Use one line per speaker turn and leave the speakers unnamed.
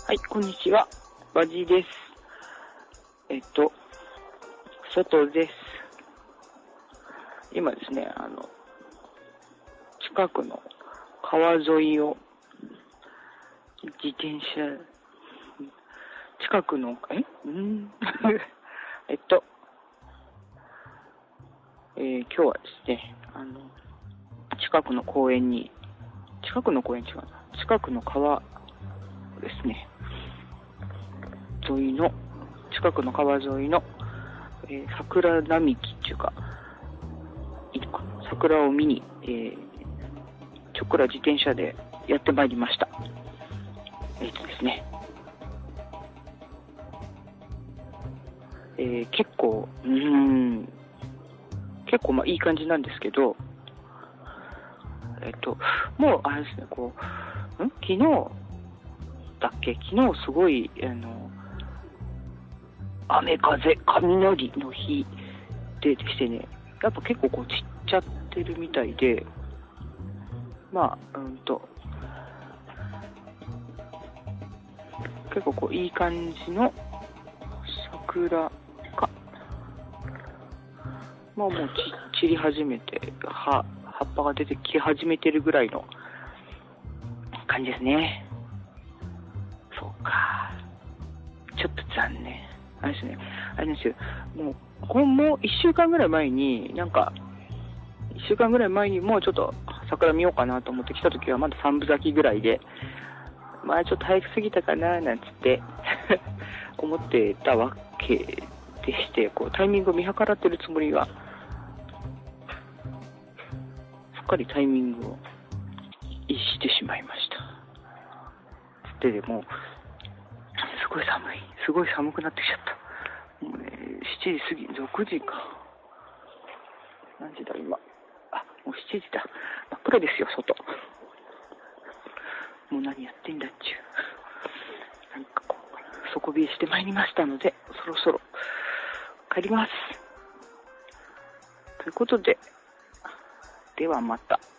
はい、こんにちは。バジです。外です。今ですね、近くの川沿いを自転車、近くの、今日はですね、近くの公園違うな。近くの川ですね、近くの川沿いの、桜並木っていうか、桜を見に、ちょっくら自転車でやってまいりました。ですね、結構まあいい感じなんですけど、もうあれですね、昨日すごい雨風雷の日でしてね、やっぱ結構散っちゃってるみたいで、まあ結構いい感じの桜がもう散り始めて、葉っぱが出てき始めてるぐらいの感じですね。そうか。ちょっと残念。あれですよ。もう1週間ぐらい前に、もうちょっと桜見ようかなと思って来た時はまだ3分咲きぐらいで、まあちょっと早く過ぎたかななんつって思ってたわけでして、タイミングを見計らってるつもりが、すっかりタイミングを逸してしまいました。でもすごい寒くなってきちゃった。もうね、7時過ぎ、6時か。何時だ今。もう7時だ。真っ暗ですよ、外。もう何やってんだっちゅう。底冷えしてまいりましたので、そろそろ帰ります。ということで、ではまた。